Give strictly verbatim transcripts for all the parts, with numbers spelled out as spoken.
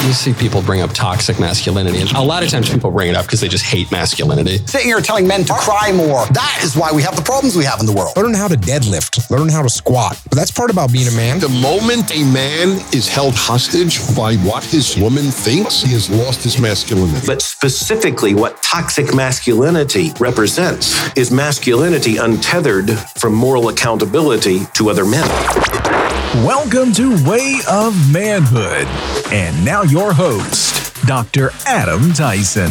You see people bring up toxic masculinity, and a lot of times people bring it up because they just hate masculinity. Sitting here telling men to cry more. That is why we have the problems we have in the world. Learn how to deadlift. Learn how to squat. But that's part about being a man. The moment a man is held hostage by what his woman thinks, he has lost his masculinity. But specifically, what toxic masculinity represents is masculinity untethered from moral accountability to other men. Welcome to Way of Manhood. And now your host, Doctor Adam Tyson.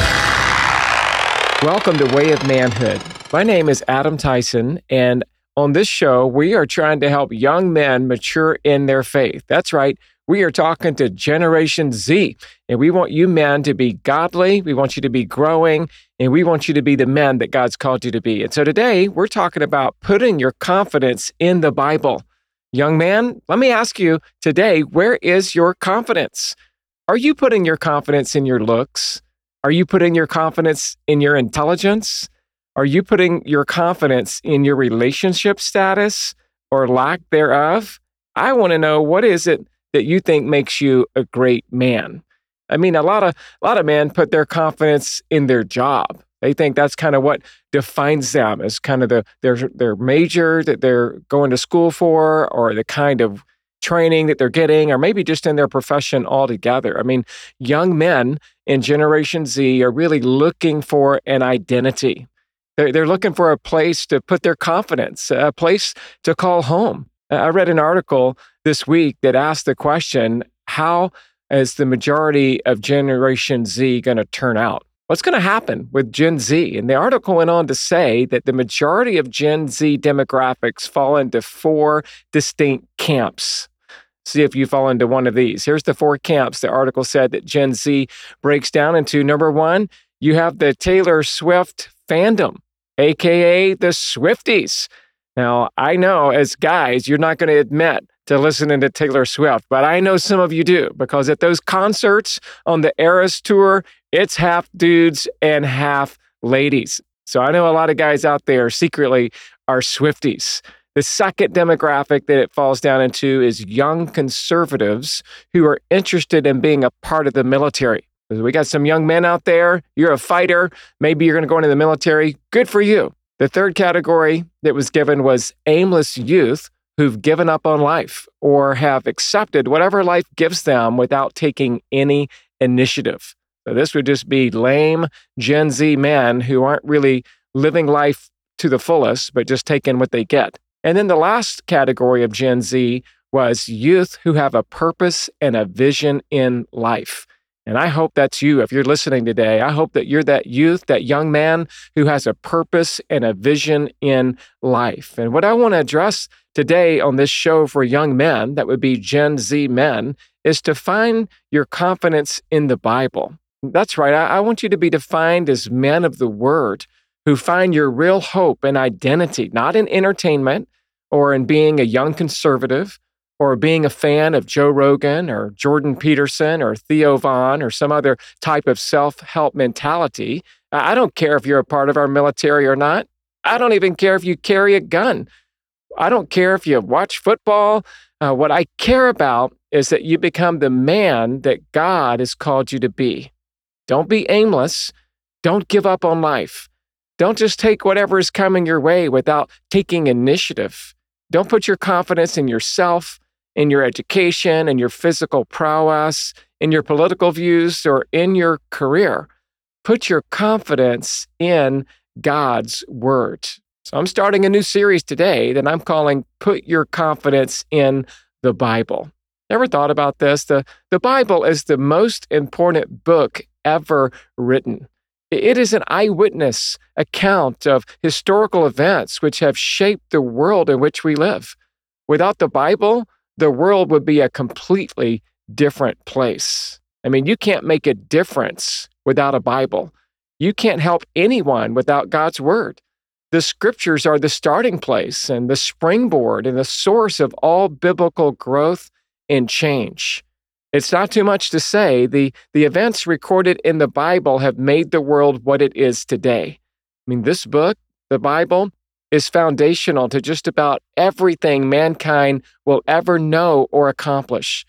Welcome to Way of Manhood. My name is Adam Tyson, and on this show, we are trying to help young men mature in their faith. That's right. We are talking to Generation Z, and we want you men to be godly. We want you to be growing, and we want you to be the men that God's called you to be. And so today, we're talking about putting your confidence in the Bible. Young man, let me ask you today, where is your confidence? Are you putting your confidence in your looks? Are you putting your confidence in your intelligence? Are you putting your confidence in your relationship status or lack thereof? I want to know, what is it that you think makes you a great man? I mean, a lot of a lot of men put their confidence in their job. They think that's kind of what defines them as kind of the their their major that they're going to school for, or the kind of training that they're getting, or maybe just in their profession altogether. I mean, young men in Generation Z are really looking for an identity. They're, they're looking for a place to put their confidence, a place to call home. I read an article this week that asked the question, how is the majority of Generation Z going to turn out? What's going to happen with Gen Z? And the article went on to say that the majority of Gen Z demographics fall into four distinct camps. See if you fall into one of these. Here's the four camps the article said that Gen Z breaks down into. Number one, you have the Taylor Swift fandom, a k a the Swifties. Now, I know as guys, you're not going to admit to listening to Taylor Swift, but I know some of you do, because at those concerts on the Eras Tour, it's half dudes and half ladies. So I know a lot of guys out there secretly are Swifties. The second demographic that it falls down into is young conservatives who are interested in being a part of the military. We got some young men out there. You're a fighter. Maybe you're going to go into the military. Good for you. The third category that was given was aimless youth who've given up on life or have accepted whatever life gives them without taking any initiative. So this would just be lame Gen Z men who aren't really living life to the fullest, but just taking what they get. And then the last category of Gen Z was youth who have a purpose and a vision in life. And I hope that's you. If you're listening today, I hope that you're that youth, that young man who has a purpose and a vision in life. And what I want to address today on this show for young men, that would be Gen Z men, is to find your confidence in the Bible. That's right. I, I want you to be defined as men of the Word who find your real hope and identity, not in entertainment or in being a young conservative, or being a fan of Joe Rogan or Jordan Peterson or Theo Vaughn or some other type of self-help mentality. I don't care if you're a part of our military or not. I don't even care if you carry a gun. I don't care if you watch football. Uh, what I care about is that you become the man that God has called you to be. Don't be aimless. Don't give up on life. Don't just take whatever is coming your way without taking initiative. Don't put your confidence in yourself, in your education, in your physical prowess, in your political views, or in your career. Put your confidence in God's Word. So I'm starting a new series today that I'm calling Put Your Confidence in the Bible. Ever thought about this? The, the Bible is the most important book ever written. It is an eyewitness account of historical events which have shaped the world in which we live. Without the Bible, the world would be a completely different place. I mean, you can't make a difference without a Bible. You can't help anyone without God's Word. The Scriptures are the starting place and the springboard and the source of all biblical growth and change. It's not too much to say the, the events recorded in the Bible have made the world what it is today. I mean, this book, the Bible, is foundational to just about everything mankind will ever know or accomplish.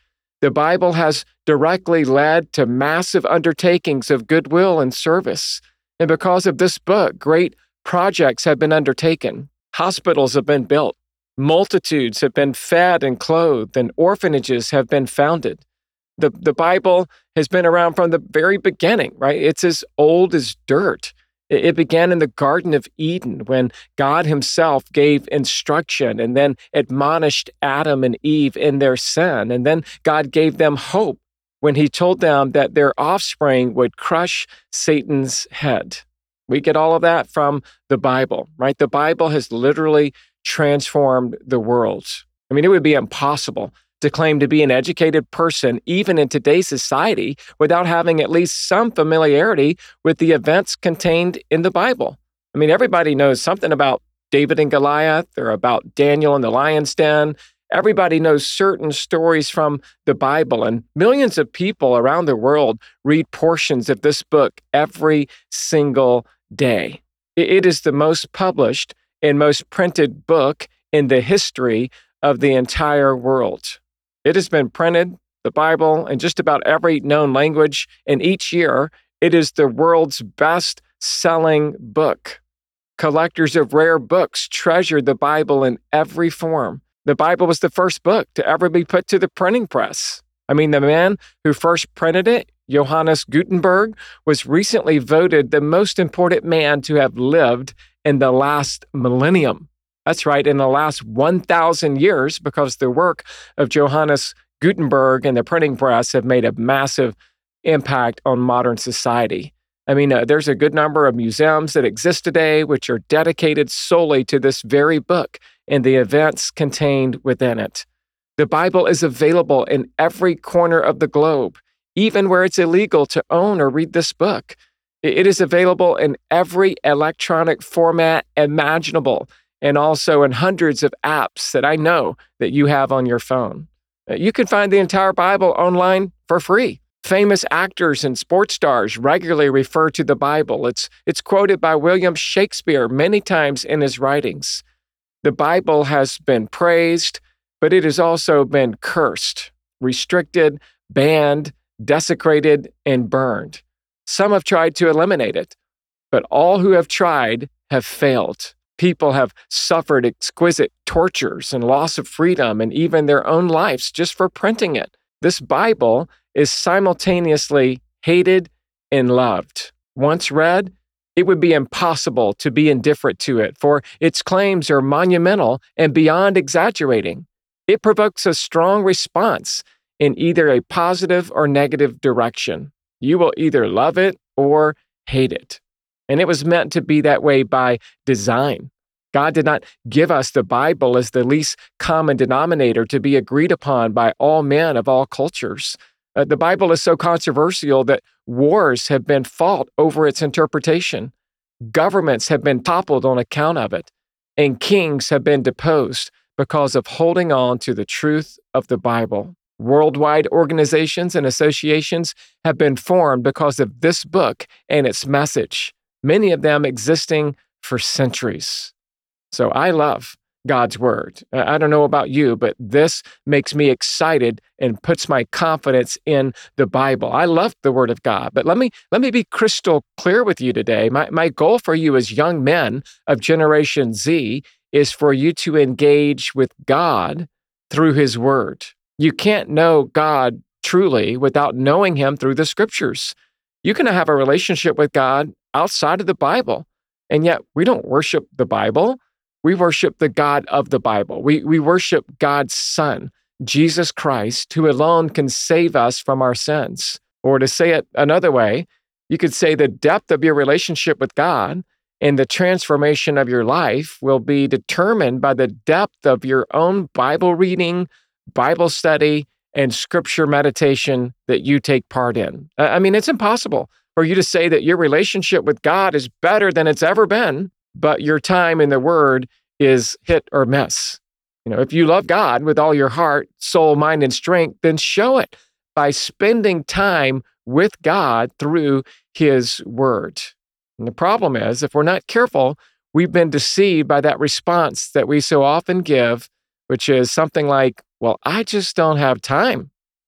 The Bible has directly led to massive undertakings of goodwill and service. And because of this book, great projects have been undertaken. Hospitals have been built. Multitudes have been fed and clothed, and orphanages have been founded. The, the Bible has been around from the very beginning, right? It's as old as dirt. It, it began in the Garden of Eden when God himself gave instruction and then admonished Adam and Eve in their sin. And then God gave them hope when he told them that their offspring would crush Satan's head. We get all of that from the Bible, right? The Bible has literally transformed the world. I mean, it would be impossible to claim to be an educated person, even in today's society, without having at least some familiarity with the events contained in the Bible. I mean, everybody knows something about David and Goliath or about Daniel in the lion's den. Everybody knows certain stories from the Bible, and millions of people around the world read portions of this book every single day. It is the most published and most printed book in the history of the entire world. It has been printed, the Bible, in just about every known language, and each year it is the world's best-selling book. Collectors of rare books treasure the Bible in every form. The Bible was the first book to ever be put to the printing press. I mean, the man who first printed it, Johannes Gutenberg, was recently voted the most important man to have lived in the last millennium. That's right, in the last one thousand years, because the work of Johannes Gutenberg and the printing press have made a massive impact on modern society. I mean, uh, there's a good number of museums that exist today which are dedicated solely to this very book and the events contained within it. The Bible is available in every corner of the globe, even where it's illegal to own or read this book. It is available in every electronic format imaginable, and also in hundreds of apps that I know that you have on your phone. You can find the entire Bible online for free. Famous actors and sports stars regularly refer to the Bible. It's, it's quoted by William Shakespeare many times in his writings. The Bible has been praised, but it has also been cursed, restricted, banned, desecrated, and burned. Some have tried to eliminate it, but all who have tried have failed. People have suffered exquisite tortures and loss of freedom and even their own lives just for printing it. This Bible is simultaneously hated and loved. Once read, it would be impossible to be indifferent to it, for its claims are monumental and beyond exaggerating. It provokes a strong response in either a positive or negative direction. You will either love it or hate it. And it was meant to be that way by design. God did not give us the Bible as the least common denominator to be agreed upon by all men of all cultures. Uh, the Bible is so controversial that wars have been fought over its interpretation. Governments have been toppled on account of it, and kings have been deposed because of holding on to the truth of the Bible. Worldwide organizations and associations have been formed because of this book and its message, many of them existing for centuries. So I love God's Word. I don't know about you, but this makes me excited and puts my confidence in the Bible. I love the Word of God, but let me let me be crystal clear with you today. My, my goal for you as young men of Generation Z is for you to engage with God through His Word. You can't know God truly without knowing Him through the Scriptures. You can have a relationship with God outside of the Bible, and yet we don't worship the Bible. We worship the God of the Bible. We, we worship God's Son, Jesus Christ, who alone can save us from our sins. Or to say it another way, you could say the depth of your relationship with God and the transformation of your life will be determined by the depth of your own Bible reading, Bible study, and scripture meditation that you take part in. I mean, it's impossible for you to say that your relationship with God is better than it's ever been, but your time in the Word is hit or miss. You know, if you love God with all your heart, soul, mind, and strength, then show it by spending time with God through His Word. And the problem is, if we're not careful, we've been deceived by that response that we so often give, which is something like, well, I just don't have time.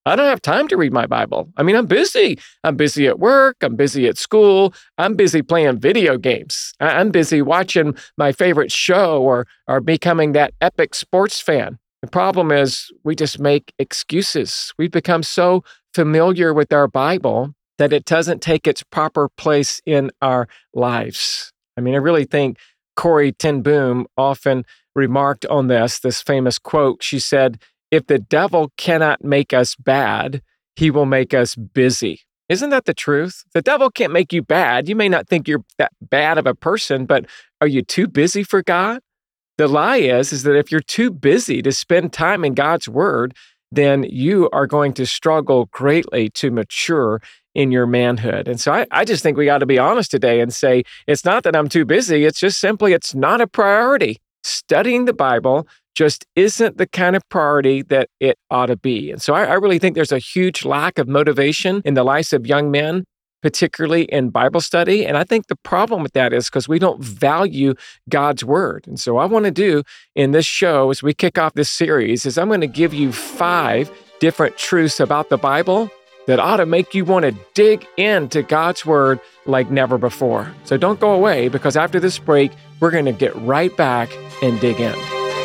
I don't have time to read my Bible. I mean, I'm busy. I'm busy at work. I'm busy at school. I'm busy playing video games. I- I'm busy watching my favorite show or, or becoming that epic sports fan. The problem is we just make excuses. We've become so familiar with our Bible that it doesn't take its proper place in our lives. I mean, I really think Corrie ten Boom often remarked on this, this famous quote. She said, "If the devil cannot make us bad, he will make us busy." Isn't that the truth? The devil can't make you bad. You may not think you're that bad of a person, but are you too busy for God? The lie is, is that if you're too busy to spend time in God's word, then you are going to struggle greatly to mature in your manhood. And so I, I just think we got to be honest today and say, it's not that I'm too busy. It's just simply, it's not a priority. Studying the Bible just isn't the kind of priority that it ought to be. And so I, I really think there's a huge lack of motivation in the lives of young men, particularly in Bible study. And I think the problem with that is because we don't value God's word. And so what I want to do in this show as we kick off this series is I'm going to give you five different truths about the Bible that ought to make you want to dig into God's word like never before. So don't go away, because after this break, we're going to get right back and dig in.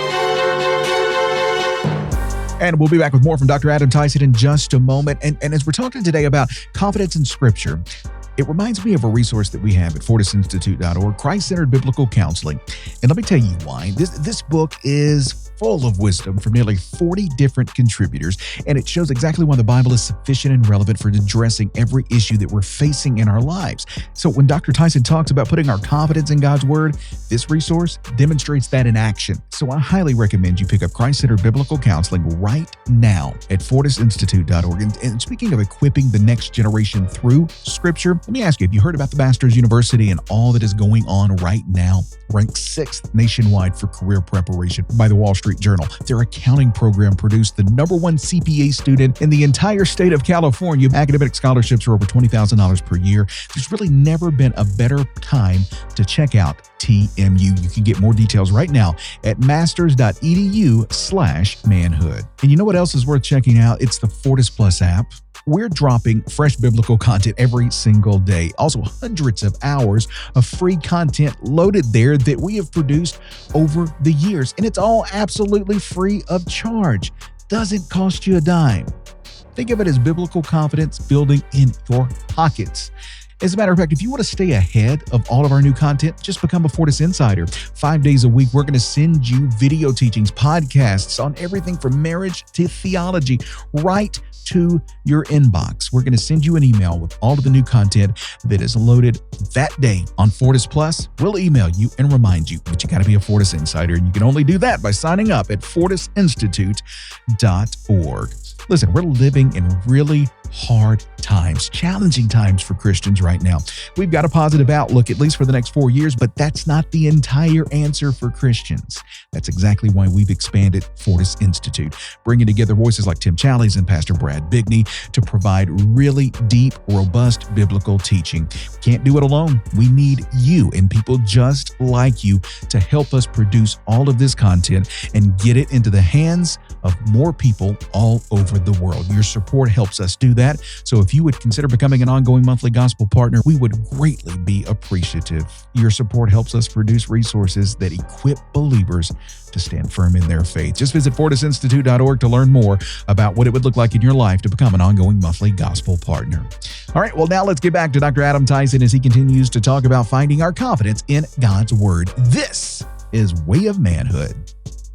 And we'll be back with more from Doctor Adam Tyson in just a moment. And, and as we're talking today about confidence in Scripture, it reminds me of a resource that we have at fortis institute dot org, Christ-Centered Biblical Counseling. And let me tell you why. This, this book is full of wisdom from nearly forty different contributors, and it shows exactly why the Bible is sufficient and relevant for addressing every issue that we're facing in our lives. So when Doctor Tyson talks about putting our confidence in God's Word, this resource demonstrates that in action. So I highly recommend you pick up Christ-Centered Biblical Counseling right now at fortis institute dot org. And, and speaking of equipping the next generation through Scripture, let me ask you, have you heard about the Masters University and all that is going on right now? Ranked sixth nationwide for career preparation by the Wall Street Journal. Their accounting program produced the number one C P A student in the entire state of California. Academic scholarships are over twenty thousand dollars per year. There's really never been a better time to check out T M U. You can get more details right now at masters dot e d u slash manhood. And you know what else is worth checking out? It's the Fortis Plus app. We're dropping fresh biblical content every single day. Also, hundreds of hours of free content loaded there that we have produced over the years. And it's all absolutely free of charge. Doesn't cost you a dime. Think of it as biblical confidence building in your pockets. As a matter of fact, if you want to stay ahead of all of our new content, just become a Fortis Insider. Five days a week, we're going to send you video teachings, podcasts on everything from marriage to theology, right to your inbox. We're going to send you an email with all of the new content that is loaded that day on Fortis Plus. We'll email you and remind you, but you got to be a Fortis Insider, and you can only do that by signing up at fortis institute dot org. Listen, we're living in really hard times, challenging times for Christians right now. We've got a positive outlook, at least for the next four years, but that's not the entire answer for Christians. That's exactly why we've expanded Fortis Institute, bringing together voices like Tim Challies and Pastor Brad Bigney to provide really deep, robust biblical teaching. We can't do it alone. We need you and people just like you to help us produce all of this content and get it into the hands of more people all over the world. Your support helps us do that. So if you would consider becoming an ongoing monthly gospel partner, we would greatly be appreciative. Your support helps us produce resources that equip believers to stand firm in their faith. Just visit fortis institute dot org to learn more about what it would look like in your life to become an ongoing monthly gospel partner. All right, well, now let's get back to Doctor Adam Tyson as he continues to talk about finding our confidence in God's Word. This is Way of Manhood.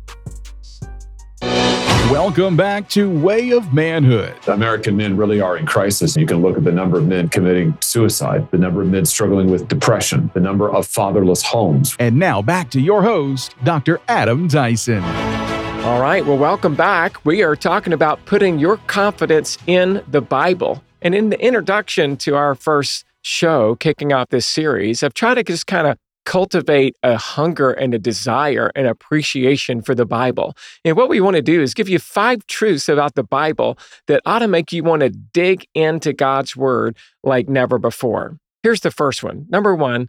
Welcome back to Way of Manhood. American men really are in crisis. You can look at the number of men committing suicide, the number of men struggling with depression, the number of fatherless homes. And now back to your host, Doctor Adam Tyson. All right, well, welcome back. We are talking about putting your confidence in the Bible. And in the introduction to our first show, kicking off this series, I've tried to just kind of cultivate a hunger and a desire and appreciation for the Bible. And what we want to do is give you five truths about the Bible that ought to make you want to dig into God's Word like never before. Here's the first one. Number one,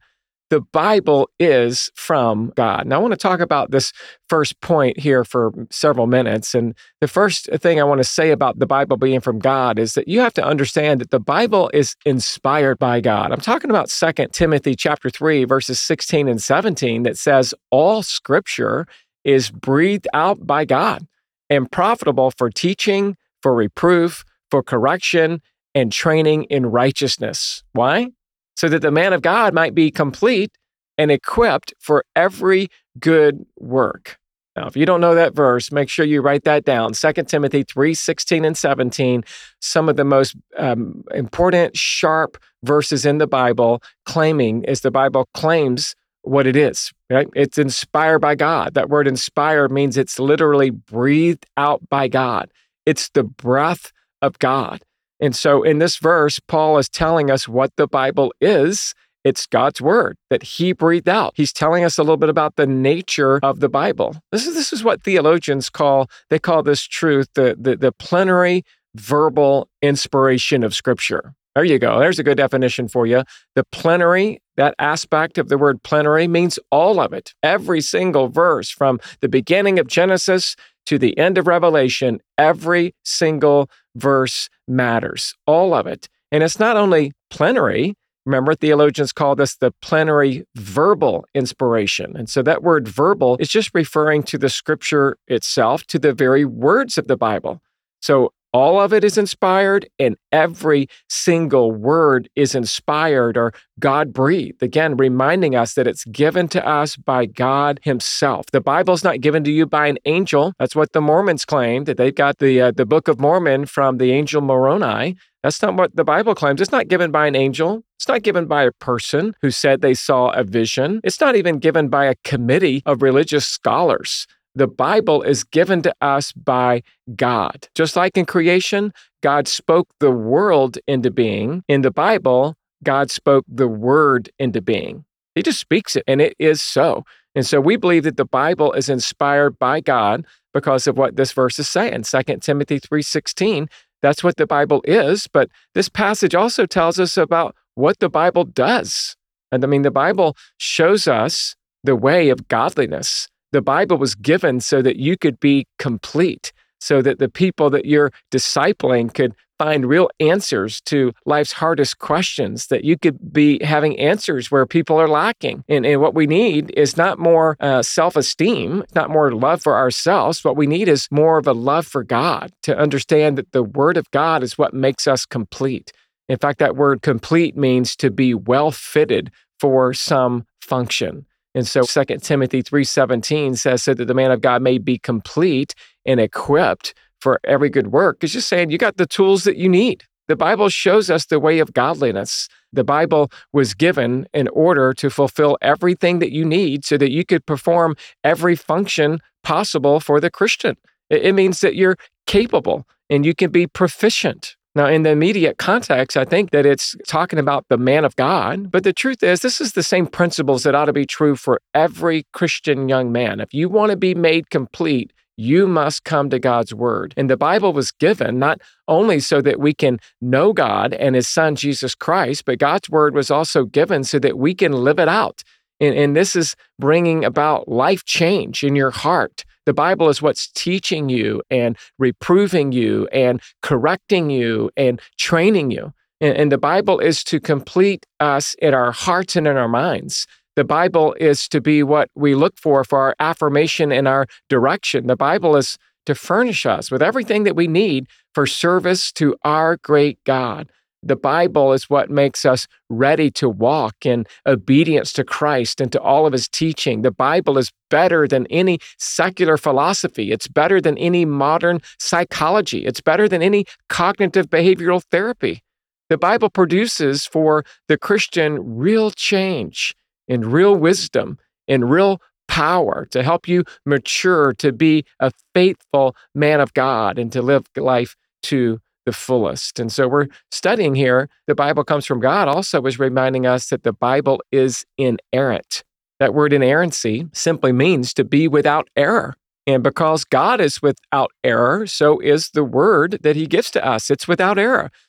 The Bible is from God. Now, I want to talk about this first point here for several minutes. And the first thing I want to say about the Bible being from God is that you have to understand that the Bible is inspired by God. I'm talking about Second Timothy chapter three, verses sixteen and seventeen, that says all scripture is breathed out by God and profitable for teaching, for reproof, for correction, and training in righteousness. Why? So that the man of God might be complete and equipped for every good work. Now, if you don't know that verse, make sure you write that down. Second Timothy three, sixteen and seventeen, some of the most um, important, sharp verses in the Bible, claiming, as the Bible claims what it is, right? It's inspired by God. That word inspired means it's literally breathed out by God. It's the breath of God. And so in this verse, Paul is telling us what the Bible is. It's God's word that he breathed out. He's telling us a little bit about the nature of the Bible. This is, this is what theologians call, they call this truth, the, the, the plenary verbal inspiration of Scripture. There you go. There's a good definition for you. The plenary, that aspect of the word plenary, means all of it. Every single verse from the beginning of Genesis to the end of Revelation, every single verse matters, all of it. And it's not only plenary. Remember, theologians call this the plenary verbal inspiration. And so that word verbal is just referring to the Scripture itself, to the very words of the Bible. So all of it is inspired, and every single word is inspired or God-breathed. Again, reminding us that it's given to us by God himself. The Bible's not given to you by an angel. That's what the Mormons claim, that they've got the, uh, the Book of Mormon from the angel Moroni. That's not what the Bible claims. It's not given by an angel. It's not given by a person who said they saw a vision. It's not even given by a committee of religious scholars. The Bible is given to us by God. Just like in creation, God spoke the world into being. In the Bible, God spoke the word into being. He just speaks it, and it is so. And so we believe that the Bible is inspired by God because of what this verse is saying. Second Timothy three sixteen, that's what the Bible is. But this passage also tells us about what the Bible does. And I mean, the Bible shows us the way of godliness. The Bible was given so that you could be complete, so that the people that you're discipling could find real answers to life's hardest questions, that you could be having answers where people are lacking. And, and what we need is not more uh, self-esteem, not more love for ourselves. What we need is more of a love for God, to understand that the Word of God is what makes us complete. In fact, that word complete means to be well fitted for some function. And so Second Timothy three seventeen says, so that the man of God may be complete and equipped for every good work. It's just saying you got the tools that you need. The Bible shows us the way of godliness. The Bible was given in order to fulfill everything that you need so that you could perform every function possible for the Christian. It means that you're capable and you can be proficient. Now, in the immediate context, I think that it's talking about the man of God, but the truth is, this is the same principles that ought to be true for every Christian young man. If you want to be made complete, you must come to God's word. And the Bible was given not only so that we can know God and his son, Jesus Christ, but God's word was also given so that we can live it out. And, and this is bringing about life change in your heart. The Bible is what's teaching you and reproving you and correcting you and training you. And, and the Bible is to complete us in our hearts and in our minds. The Bible is to be what we look for for our affirmation and our direction. The Bible is to furnish us with everything that we need for service to our great God. The Bible is what makes us ready to walk in obedience to Christ and to all of his teaching. The Bible is better than any secular philosophy. It's better than any modern psychology. It's better than any cognitive behavioral therapy. The Bible produces for the Christian real change and real wisdom and real power to help you mature to be a faithful man of God and to live life to the fullest. And so we're studying here, the Bible comes from God, also is reminding us that the Bible is inerrant. That word inerrancy simply means to be without error. And because God is without error, so is the word that he gives to us. It's without error.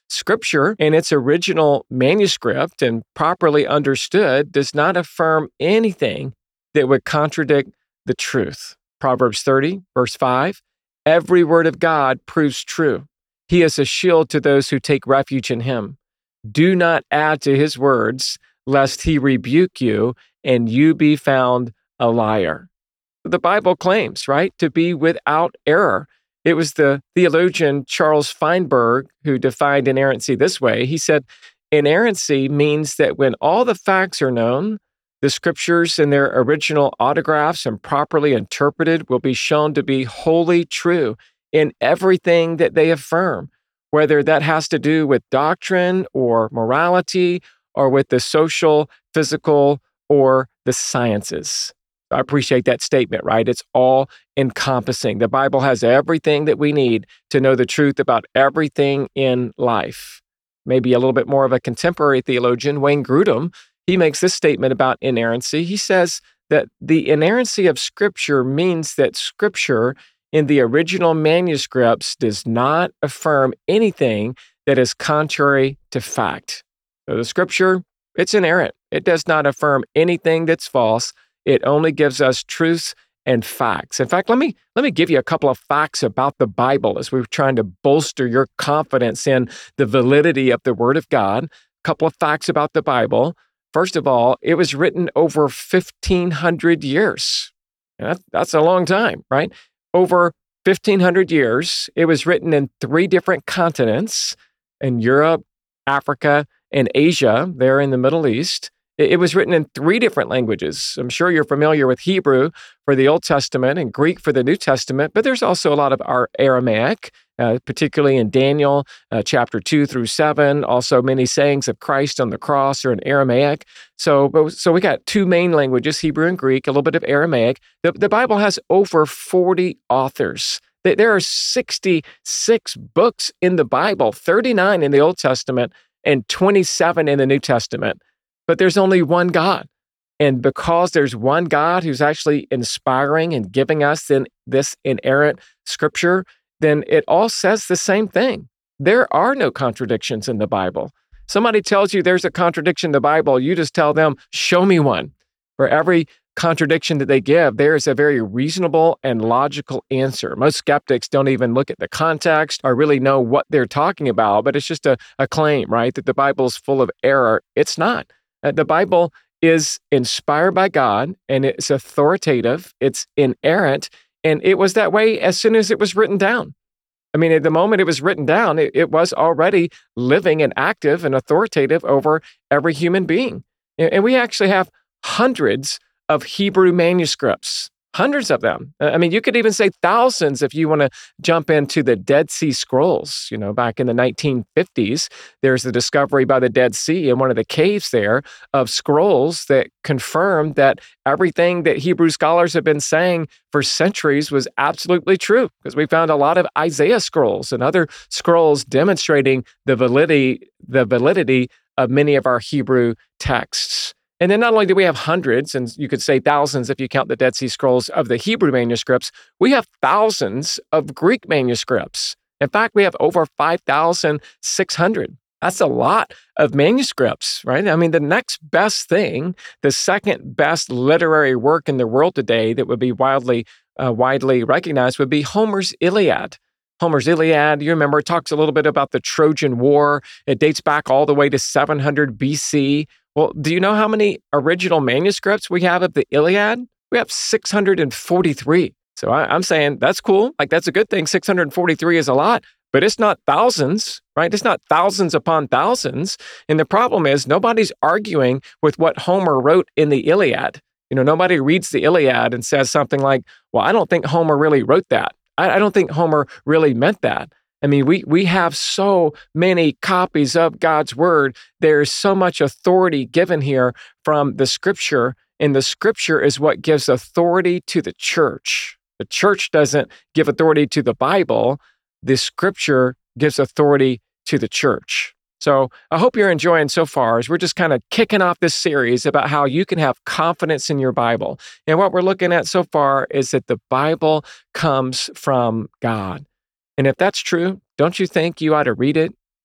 Scripture in its original manuscript and properly understood does not affirm anything that would contradict the truth. Proverbs thirty, verse five, every word of God proves true. He is a shield to those who take refuge in him. Do not add to his words, lest he rebuke you and you be found a liar. The Bible claims, right, to be without error. It was the theologian Charles Feinberg who defined inerrancy this way. He said, inerrancy means that when all the facts are known, the scriptures in their original autographs and properly interpreted will be shown to be wholly true in everything that they affirm, whether that has to do with doctrine or morality or with the social, physical, or the sciences. I appreciate that statement, right? It's all encompassing. The Bible has everything that we need to know the truth about everything in life. Maybe a little bit more of a contemporary theologian, Wayne Grudem, he makes this statement about inerrancy. He says that the inerrancy of Scripture means that Scripture in the original manuscripts does not affirm anything that is contrary to fact. So the Scripture, it's inerrant. It does not affirm anything that's false. It only gives us truths and facts. In fact, let me let me give you a couple of facts about the Bible as we're trying to bolster your confidence in the validity of the Word of God. A couple of facts about the Bible. First of all, it was written over fifteen hundred years. That, that's a long time, right? Over fifteen hundred years. It was written in three different continents, in Europe, Africa, and Asia, there in the Middle East. It was written in three different languages. I'm sure you're familiar with Hebrew for the Old Testament and Greek for the New Testament, but there's also a lot of our Aramaic, uh, particularly in Daniel uh, chapter two through seven. Also, many sayings of Christ on the cross are in Aramaic. So, but, so we got two main languages, Hebrew and Greek, a little bit of Aramaic. The, the Bible has over forty authors. There are sixty-six books in the Bible, thirty-nine in the Old Testament and twenty-seven in the New Testament. But there's only one God. And because there's one God who's actually inspiring and giving us in this inerrant scripture, then it all says the same thing. There are no contradictions in the Bible. Somebody tells you there's a contradiction in the Bible, you just tell them, show me one. For every contradiction that they give, there is a very reasonable and logical answer. Most skeptics don't even look at the context or really know what they're talking about, but it's just a, a claim, right, that the Bible is full of error. It's not. Uh, the Bible is inspired by God, and it's authoritative, it's inerrant, and it was that way as soon as it was written down. I mean, at the moment it was written down, it, it was already living and active and authoritative over every human being. And, and we actually have hundreds of Hebrew manuscripts. Hundreds of them. I mean, you could even say thousands if you want to jump into the Dead Sea Scrolls. You know, back in the nineteen fifties, there's the discovery by the Dead Sea in one of the caves there of scrolls that confirmed that everything that Hebrew scholars have been saying for centuries was absolutely true, because we found a lot of Isaiah scrolls and other scrolls demonstrating the validity, the validity of many of our Hebrew texts. And then not only do we have hundreds, and you could say thousands if you count the Dead Sea Scrolls of the Hebrew manuscripts, we have thousands of Greek manuscripts. In fact, we have over five thousand six hundred. That's a lot of manuscripts, right? I mean, the next best thing, the second best literary work in the world today that would be widely, uh, widely recognized would be Homer's Iliad. Homer's Iliad, you remember, it talks a little bit about the Trojan War. It dates back all the way to seven hundred B C. Well, do you know how many original manuscripts we have of the Iliad? We have six hundred forty-three. So I, I'm saying that's cool. Like, that's a good thing. six hundred forty-three is a lot, but it's not thousands, right? It's not thousands upon thousands. And the problem is nobody's arguing with what Homer wrote in the Iliad. You know, nobody reads the Iliad and says something like, well, I don't think Homer really wrote that. I, I don't think Homer really meant that. I mean, we we have so many copies of God's word. There's so much authority given here from the scripture, and the scripture is what gives authority to the church. The church doesn't give authority to the Bible. The scripture gives authority to the church. So I hope you're enjoying so far as we're just kind of kicking off this series about how you can have confidence in your Bible. And what we're looking at so far is that the Bible comes from God. And if that's true, don't you think you ought to read it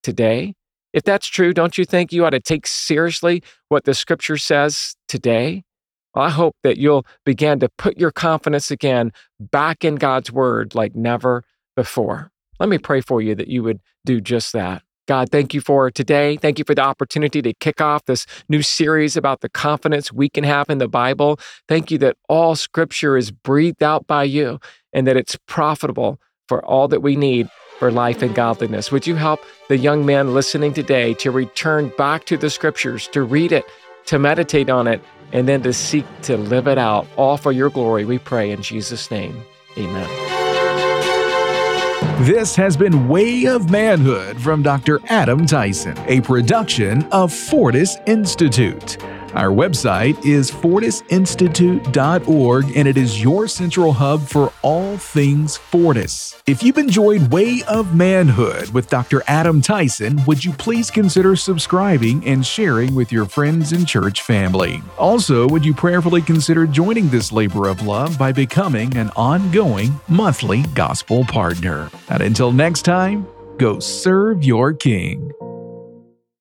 today? If that's true, don't you think you ought to take seriously what the scripture says today? Well, I hope that you'll begin to put your confidence again back in God's word like never before. Let me pray for you that you would do just that. God, thank you for today. Thank you for the opportunity to kick off this new series about the confidence we can have in the Bible. Thank you that all scripture is breathed out by you and that it's profitable for all that we need for life and godliness. Would you help the young man listening today to return back to the scriptures, to read it, to meditate on it, and then to seek to live it out, all for your glory, we pray in Jesus' name. Amen. This has been Way of Manhood from Doctor Adam Tyson, a production of Fortis Institute. Our website is fortis institute dot org, and it is your central hub for all things Fortis. If you've enjoyed Way of Manhood with Doctor Adam Tyson, would you please consider subscribing and sharing with your friends and church family? Also, would you prayerfully consider joining this labor of love by becoming an ongoing monthly gospel partner? And until next time, go serve your King.